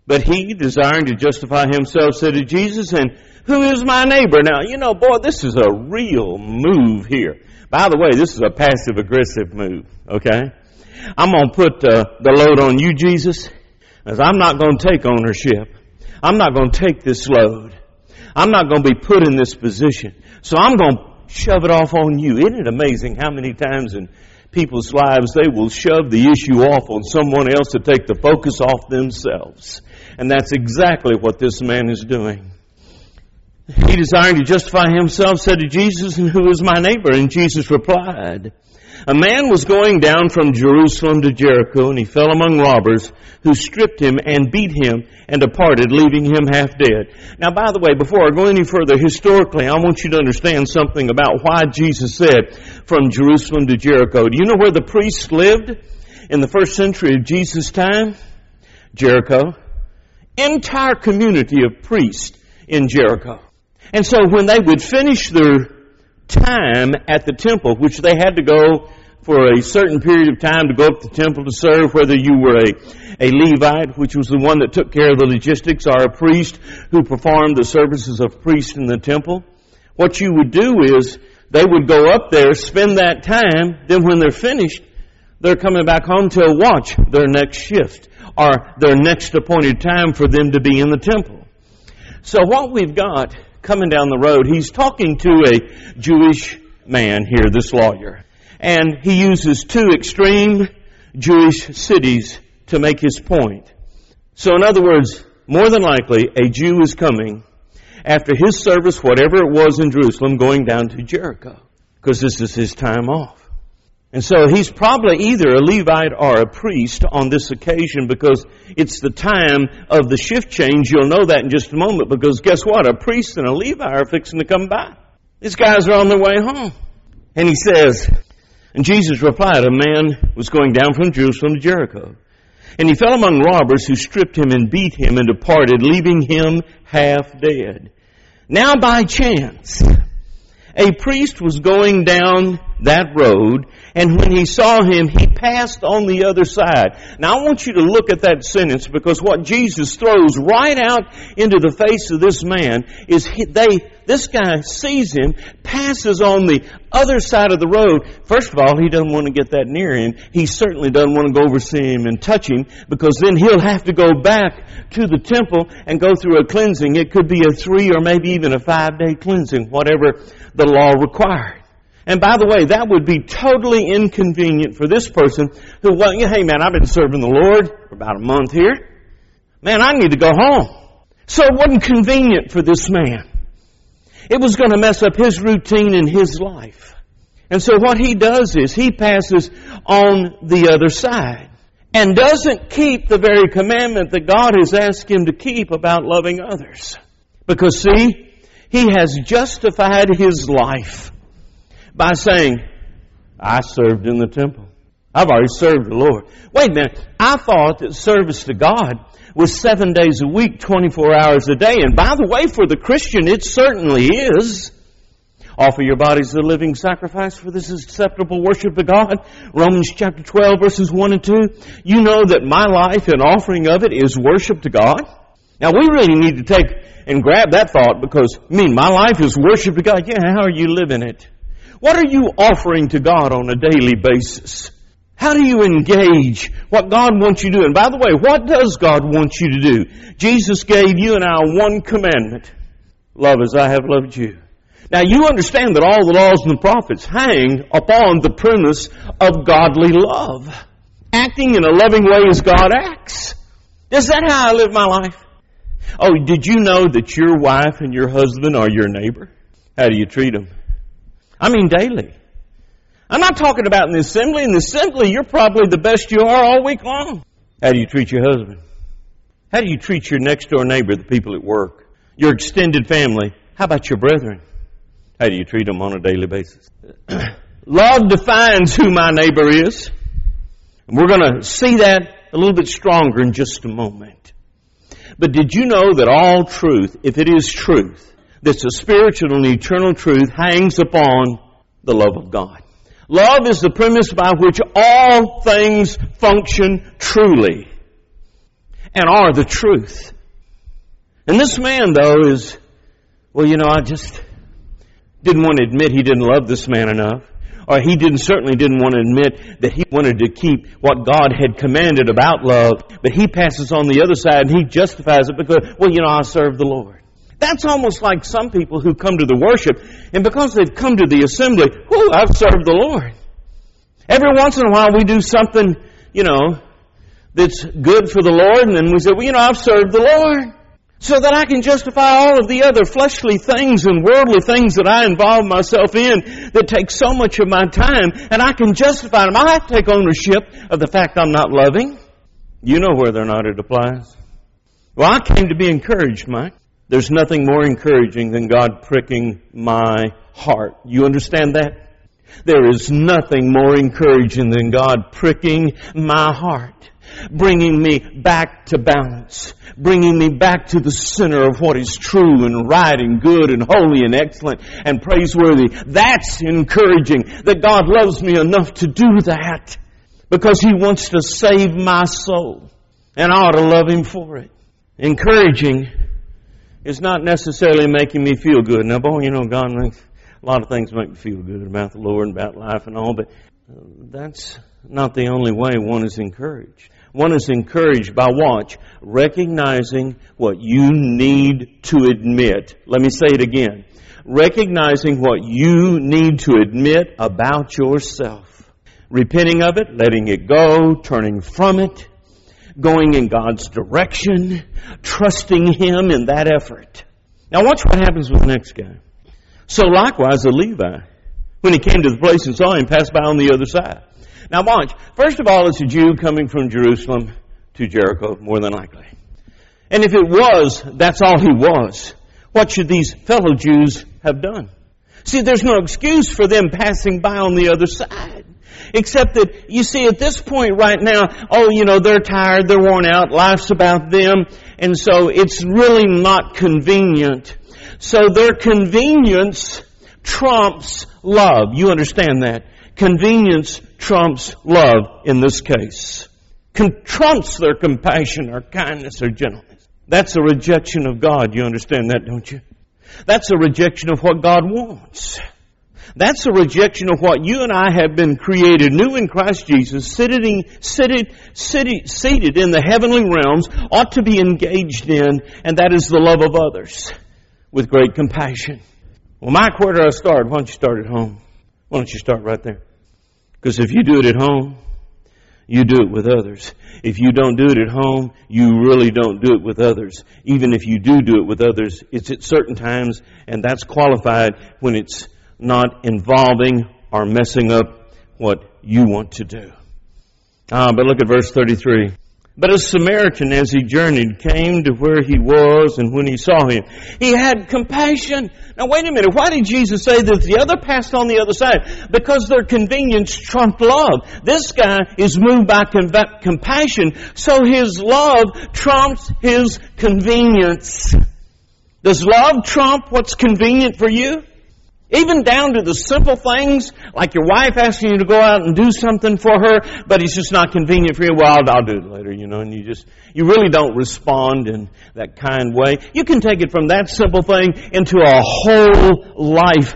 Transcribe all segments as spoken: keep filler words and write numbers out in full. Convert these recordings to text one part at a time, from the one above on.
But he, desiring to justify himself, said to Jesus, and who is my neighbor? Now, you know, boy, this is a real move here. By the way, this is a passive-aggressive move, okay? I'm going to put uh, the load on you, Jesus, because I'm not going to take ownership. I'm not going to take this load. I'm not going to be put in this position. So I'm going to shove it off on you. Isn't it amazing how many times in people's lives they will shove the issue off on someone else to take the focus off themselves? And that's exactly what this man is doing. He, desiring to justify himself, said to Jesus, and who is my neighbor? And Jesus replied, a man was going down from Jerusalem to Jericho, and he fell among robbers who stripped him and beat him and departed, leaving him half dead. Now, by the way, before I go any further, historically, I want you to understand something about why Jesus said from Jerusalem to Jericho. Do you know where the priests lived in the first century of Jesus' time? Jericho. Entire community of priests in Jericho. And so when they would finish their time at the temple, which they had to go for a certain period of time to go up to the temple to serve, whether you were a, a Levite, which was the one that took care of the logistics, or a priest who performed the services of priest in the temple. What you would do is they would go up there, spend that time, then when they're finished, they're coming back home to watch their next shift or their next appointed time for them to be in the temple. So what we've got coming down the road, he's talking to a Jewish man here, this lawyer. And he uses two extreme Jewish cities to make his point. So in other words, more than likely, a Jew is coming after his service, whatever it was in Jerusalem, going down to Jericho. Because this is his time off. And so he's probably either a Levite or a priest on this occasion, because it's the time of the shift change. You'll know that in just a moment, because guess what? A priest and a Levite are fixing to come by. These guys are on their way home. And he says, and Jesus replied, a man was going down from Jerusalem to Jericho. And he fell among robbers who stripped him and beat him and departed, leaving him half dead. Now by chance, a priest was going down that road, and when he saw him, he passed on the other side. Now I want you to look at that sentence, because what Jesus throws right out into the face of this man is he, they, this guy sees him, passes on the other side of the road. First of all, he doesn't want to get that near him. He certainly doesn't want to go over see him and touch him, because then he'll have to go back to the temple and go through a cleansing. It could be a three or maybe even a five day cleansing, whatever the law required. And by the way, that would be totally inconvenient for this person who, well, hey man, I've been serving the Lord for about a month here. Man, I need to go home. So it wasn't convenient for this man. It was going to mess up his routine in his life. And so what he does is he passes on the other side and doesn't keep the very commandment that God has asked him to keep about loving others. Because see, he has justified his life by saying, I served in the temple. I've already served the Lord. Wait a minute. I thought that service to God was seven days a week, twenty-four hours a day. And by the way, for the Christian, it certainly is. Offer your bodies a living sacrifice, for this is acceptable worship to God. Romans chapter twelve, verses one and two. You know that my life and offering of it is worship to God. Now we really need to take and grab that thought, because, I mean, my life is worship to God. Yeah, how are you living it? What are you offering to God on a daily basis? How do you engage what God wants you to do? And by the way, what does God want you to do? Jesus gave you and I one commandment. Love as I have loved you. Now you understand that all the laws and the prophets hang upon the premise of godly love. Acting in a loving way as God acts. Is that how I live my life? Oh, did you know that your wife and your husband are your neighbor? How do you treat them? I mean daily. I'm not talking about in the assembly. In the assembly, you're probably the best you are all week long. How do you treat your husband? How do you treat your next door neighbor, the people at work? Your extended family? How about your brethren? How do you treat them on a daily basis? Love defines who my neighbor is. And we're going to see that a little bit stronger in just a moment. But did you know that all truth, if it is truth, that's a spiritual and eternal truth, hangs upon the love of God. Love is the premise by which all things function truly. and are the truth. And this man, though, is, well, you know, I just didn't want to admit he didn't love this man enough. Or he didn't certainly didn't want to admit that he wanted to keep what God had commanded about love. But he passes on the other side and he justifies it because, well, you know, I serve the Lord. That's almost like some people who come to the worship, and because they've come to the assembly, whoo, I've served the Lord. Every once in a while we do something, you know, that's good for the Lord, and then we say, well, you know, I've served the Lord. So that I can justify all of the other fleshly things and worldly things that I involve myself in that take so much of my time, and I can justify them. I have to take ownership of the fact I'm not loving. You know whether or not it applies. Well, I came to be encouraged, Mike. There's nothing more encouraging than God pricking my heart. You understand that? There is nothing more encouraging than God pricking my heart. Bringing me back to balance. Bringing me back to the center of what is true and right and good and holy and excellent and praiseworthy. That's encouraging that God loves me enough to do that because He wants to save my soul. And I ought to love Him for it. Encouraging is not necessarily making me feel good. Now, boy, you know, God makes a lot of things make me feel good about the Lord and about life and all, but that's not the only way one is encouraged. One is encouraged by, watch, recognizing what you need to admit. Let me say it again. Recognizing what you need to admit about yourself. Repenting of it, letting it go, turning from it, going in God's direction, trusting Him in that effort. Now watch what happens with the next guy. So likewise, the Levi, when he came to the place and saw him, passed by on the other side. Now watch. First of all, it's a Jew coming from Jerusalem to Jericho, more than likely. And if it was, that's all he was. What should these fellow Jews have done? See, there's no excuse for them passing by on the other side. Except that, you see, at this point right now, oh, you know, they're tired, they're worn out, life's about them, and so it's really not convenient. So their convenience trumps love. You understand that? Convenience trumps love in this case. Con- trumps their compassion or kindness or gentleness. That's a rejection of God. You understand that, don't you? That's a rejection of what God wants. That's a rejection of what you and I have been created new in Christ Jesus, sitting, seated, seated, seated in the heavenly realms, ought to be engaged in, and that is the love of others with great compassion. Well, Mike, where do I start? Why don't you start at home? Why don't you start right there? Because if you do it at home, you do it with others. If you don't do it at home, you really don't do it with others. Even if you do do it with others, it's at certain times, and that's qualified when it's not involving or messing up what you want to do. Ah, but look at verse thirty-three. But a Samaritan, as he journeyed, came to where he was, and when he saw him, he had compassion. Now wait a minute, why did Jesus say that the other passed on the other side? Because their convenience trumped love. This guy is moved by com- compassion, so his love trumps his convenience. Does love trump what's convenient for you? Even down to the simple things, like your wife asking you to go out and do something for her, but it's just not convenient for you. Well, I'll, I'll do it later, you know, and you just, you really don't respond in that kind way. You can take it from that simple thing into a whole life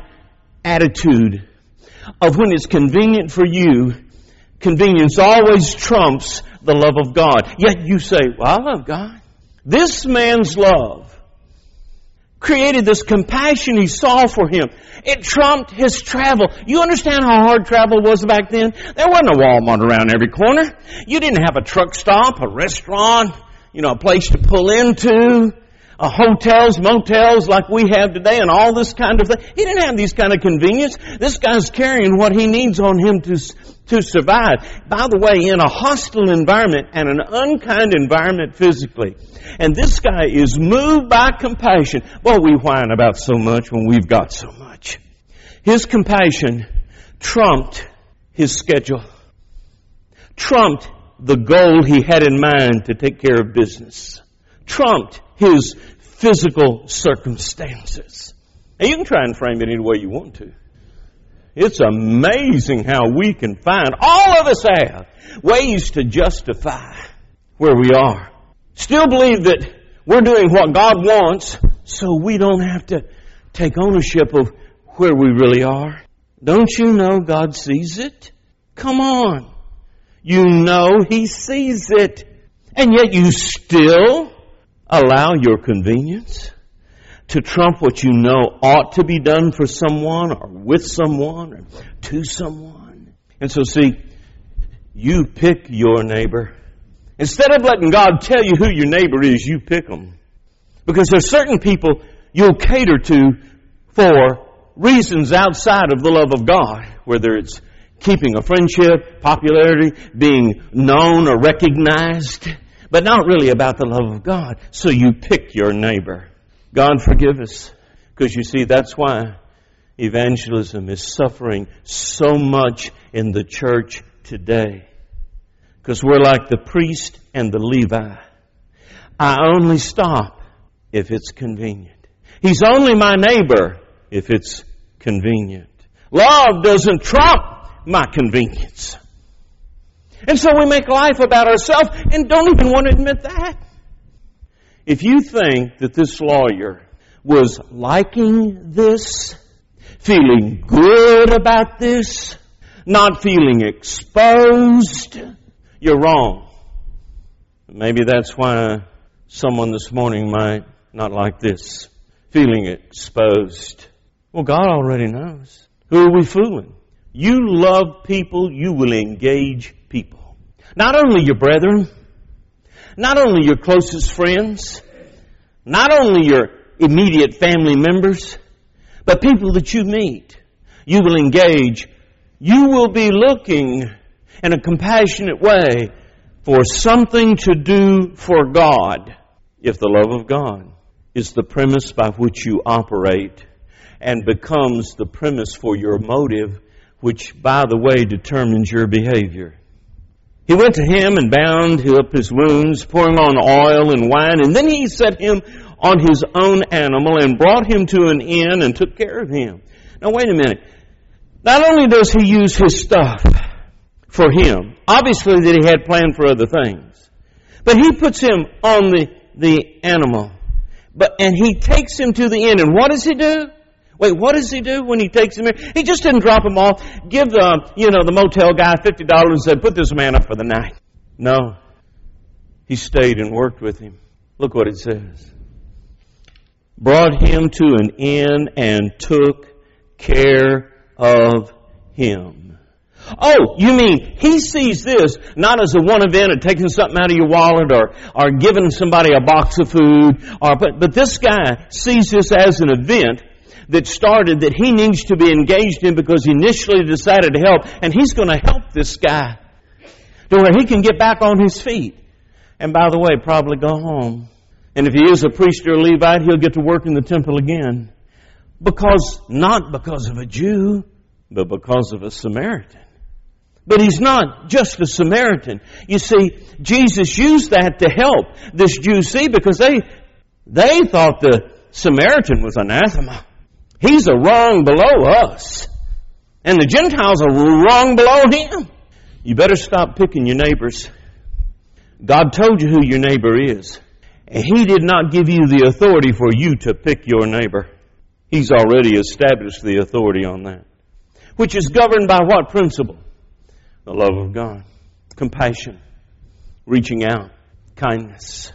attitude of when it's convenient for you, convenience always trumps the love of God. Yet you say, well, I love God. This man's love created this compassion he saw for him. It trumped his travel. You understand how hard travel was back then? There wasn't a Walmart around every corner. You didn't have a truck stop, a restaurant, you know, a place to pull into, a hotels, motels like we have today and all this kind of thing. He didn't have these kind of convenience. This guy's carrying what he needs on him to to survive. By the way, in a hostile environment and an unkind environment physically. And this guy is moved by compassion. Well, we whine about so much when we've got so much. His compassion trumped his schedule. Trumped the goal he had in mind to take care of business. Trumped his physical circumstances. Now you can try and frame it any way you want to. It's amazing how we can find, all of us have, ways to justify where we are. Still believe that we're doing what God wants so we don't have to take ownership of where we really are. Don't you know God sees it? Come on. You know He sees it. And yet you still allow your convenience to trump what you know ought to be done for someone or with someone or to someone. And so see, you pick your neighbor. Instead of letting God tell you who your neighbor is, you pick them. Because there's certain people you'll cater to for reasons outside of the love of God, whether it's keeping a friendship, popularity, being known or recognized, but not really about the love of God. So you pick your neighbor. God forgive us. Because you see, that's why evangelism is suffering so much in the church today. Because we're like the priest and the Levi. I only stop if it's convenient. He's only my neighbor if it's convenient. Love doesn't trump my convenience. And so we make life about ourselves and don't even want to admit that. If you think that this lawyer was liking this, feeling good about this, not feeling exposed, you're wrong. Maybe that's why someone this morning might not like this, feeling exposed. Well, God already knows. Who are we fooling? You love people, you will engage people. Not only your brethren, not only your closest friends, not only your immediate family members, but people that you meet. You will engage. You will be looking in a compassionate way for something to do for God, if the love of God is the premise by which you operate and becomes the premise for your motive, which, by the way, determines your behavior. He went to him and bound up his wounds, pouring on oil and wine, and then he set him on his own animal and brought him to an inn and took care of him. Now, wait a minute. Not only does he use his stuff for him, obviously that he had planned for other things, but he puts him on the, the animal, but and he takes him to the inn, and what does he do? Wait, what does he do when he takes him in? He just didn't drop him off, give the, you know, the motel guy fifty dollars and said, put this man up for the night. No. He stayed and worked with him. Look what it says. Brought him to an inn and took care of him. Oh, you mean he sees this not as a one event of taking something out of your wallet or, or giving somebody a box of food, or but, but this guy sees this as an event that started that he needs to be engaged in because he initially decided to help, and he's going to help this guy to where he can get back on his feet. And by the way, probably go home. And if he is a priest or a Levite, he'll get to work in the temple again. Because, not because of a Jew, but because of a Samaritan. But he's not just a Samaritan. You see, Jesus used that to help this Jew see, because they, they thought the Samaritan was anathema. He's a rung below us. And the Gentiles are rung below him. You better stop picking your neighbors. God told you who your neighbor is. And He did not give you the authority for you to pick your neighbor. He's already established the authority on that. Which is governed by what principle? The love of God. Compassion. Reaching out. Kindness.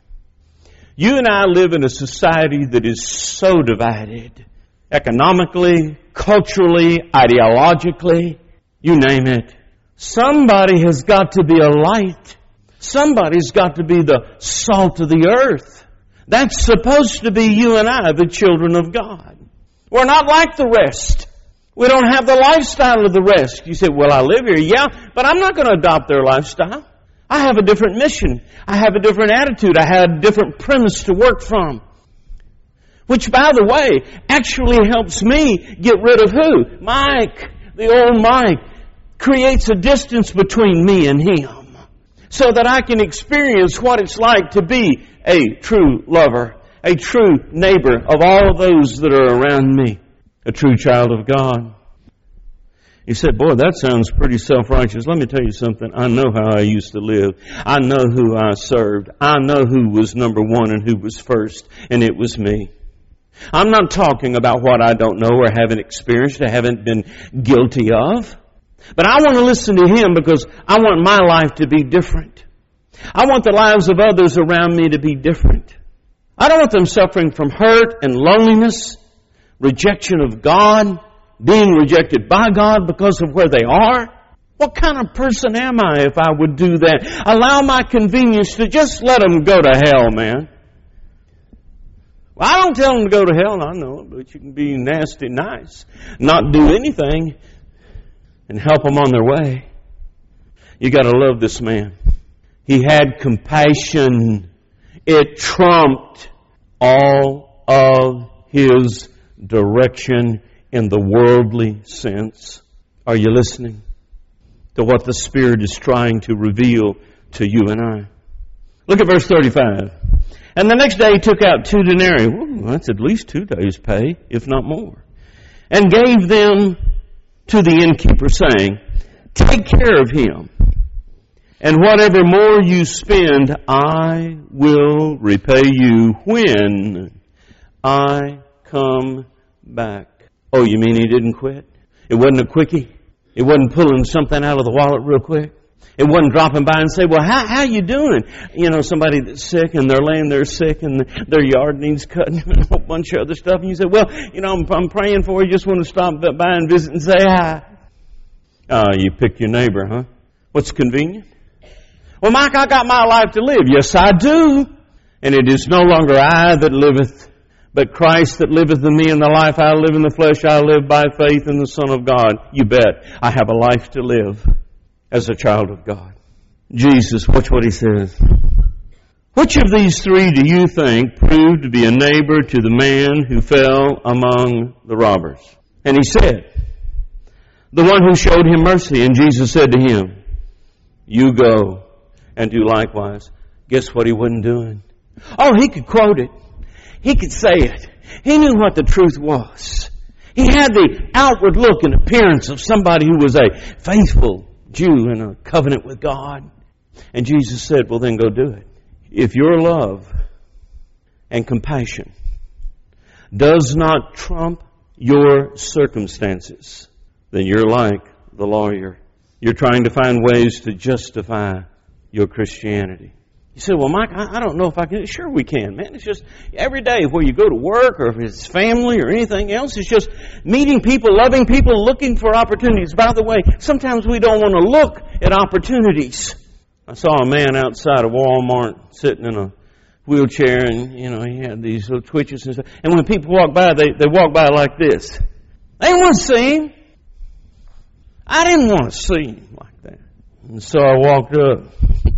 You and I live in a society that is so divided. Economically, culturally, ideologically, you name it. Somebody has got to be a light. Somebody's got to be the salt of the earth. That's supposed to be you and I, the children of God. We're not like the rest. We don't have the lifestyle of the rest. You say, well, I live here. Yeah, but I'm not going to adopt their lifestyle. I have a different mission. I have a different attitude. I have a different premise to work from. Which, by the way, actually helps me get rid of who? Mike, the old Mike, creates a distance between me and him so that I can experience what it's like to be a true lover, a true neighbor of all those that are around me, a true child of God. He said, boy, that sounds pretty self-righteous. Let me tell you something. I know how I used to live. I know who I served. I know who was number one and who was first, and it was me. I'm not talking about what I don't know or haven't experienced or haven't been guilty of. But I want to listen to Him because I want my life to be different. I want the lives of others around me to be different. I don't want them suffering from hurt and loneliness, rejection of God, being rejected by God because of where they are. What kind of person am I if I would do that? Allow my convenience to just let them go to hell, man. Well, I don't tell them to go to hell, I know it, but you can be nasty nice, not do anything, and help them on their way. You got to love this man. He had compassion. It trumped all of his direction in the worldly sense. Are you listening to what the Spirit is trying to reveal to you and I? Look at verse thirty-five. And the next day he took out two denarii. Ooh, that's at least two days' pay, if not more. And gave them to the innkeeper, saying, take care of him, and whatever more you spend, I will repay you when I come back. Oh, you mean he didn't quit? It wasn't a quickie? It wasn't pulling something out of the wallet real quick? It wasn't dropping by and say, well, how how you doing? You know, somebody that's sick and they're laying there sick and their yard needs cutting and a whole bunch of other stuff. And you say, well, you know, I'm, I'm praying for you. Just want to stop by and visit and say hi. Ah, uh, you pick your neighbor, huh? What's convenient? Well, Mike, I got my life to live. Yes, I do. And it is no longer I that liveth, but Christ that liveth in me. In the life I live in the flesh, I live by faith in the Son of God. You bet. I have a life to live as a child of God. Jesus, watch what He says. Which of these three do you think proved to be a neighbor to the man who fell among the robbers? And he said, the one who showed him mercy. And Jesus said to him, you go and do likewise. Guess what he wasn't doing? Oh, he could quote it. He could say it. He knew what the truth was. He had the outward look and appearance of somebody who was a faithful Jew in a covenant with God. And Jesus said, well, then go do it. If your love and compassion does not trump your circumstances, then you're like the lawyer. You're trying to find ways to justify your Christianity. You say, well, Mike, I don't know if I can. Sure we can, man. It's just every day where you go to work or if it's family or anything else, it's just meeting people, loving people, looking for opportunities. By the way, sometimes we don't want to look at opportunities. I saw a man outside of Walmart sitting in a wheelchair and, you know, he had these little twitches and stuff. And when people walk by, they, they walk by like this. They didn't want to see him. I didn't want to see him like that. And so I walked up.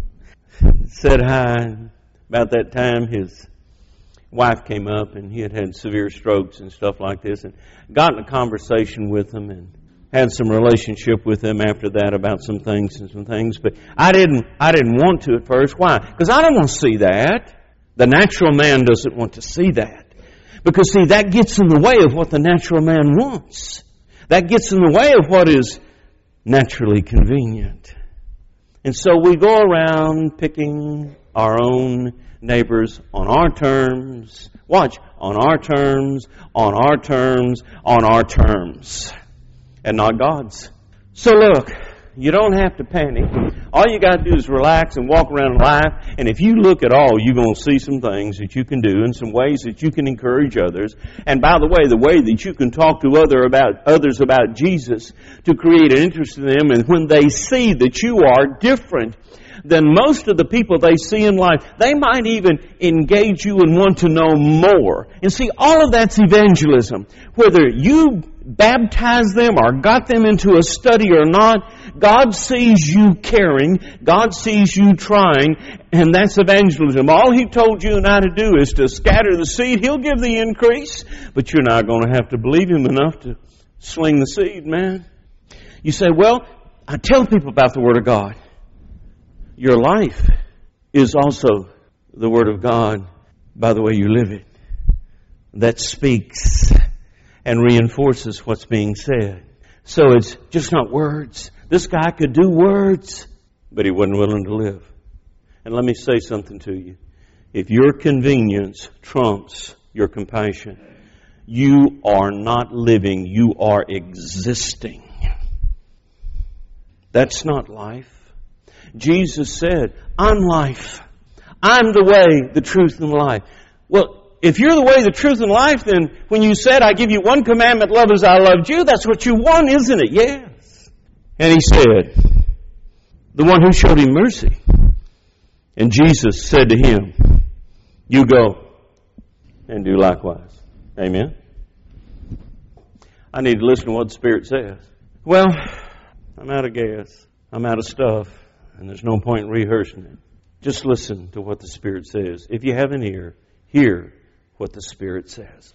Said hi. About that time, his wife came up, and he had had severe strokes and stuff like this, and got in a conversation with him and had some relationship with him after that about some things and some things. But I didn't, I didn't want to at first. Why? Because I don't want to see that. The natural man doesn't want to see that. Because see, that gets in the way of what the natural man wants. That gets in the way of what is naturally convenient. And so we go around picking our own neighbors on our terms. Watch, on our terms, on our terms, on our terms, and not God's. So look, you don't have to panic. All you got to do is relax and walk around life. And if you look at all, you're going to see some things that you can do and some ways that you can encourage others. And by the way, the way that you can talk to other about others about Jesus to create an interest in them. And when they see that you are different than most of the people they see in life, they might even engage you and want to know more. And see, all of that's evangelism. Whether you baptize them or got them into a study or not, God sees you caring, God sees you trying, and that's evangelism. All He told you and I to do is to scatter the seed. He'll give the increase, but you're not going to have to believe Him enough to sling the seed, man. You say, well, I tell people about the Word of God. Your life is also the Word of God by the way you live it. That speaks and reinforces what's being said. So it's just not words. This guy could do words, but he wasn't willing to live. And let me say something to you. If your convenience trumps your compassion, you are not living, you are existing. That's not life. Jesus said, I'm life. I'm the way, the truth, and the life. Well, if you're the way, the truth, and life, then when you said, I give you one commandment, love as I loved you, that's what you want, isn't it? Yes. And he said, the one who showed him mercy. And Jesus said to him, you go and do likewise. Amen. I need to listen to what the Spirit says. Well, I'm out of gas. I'm out of stuff. And there's no point in rehearsing it. Just listen to what the Spirit says. If you have an ear, hear what the Spirit says.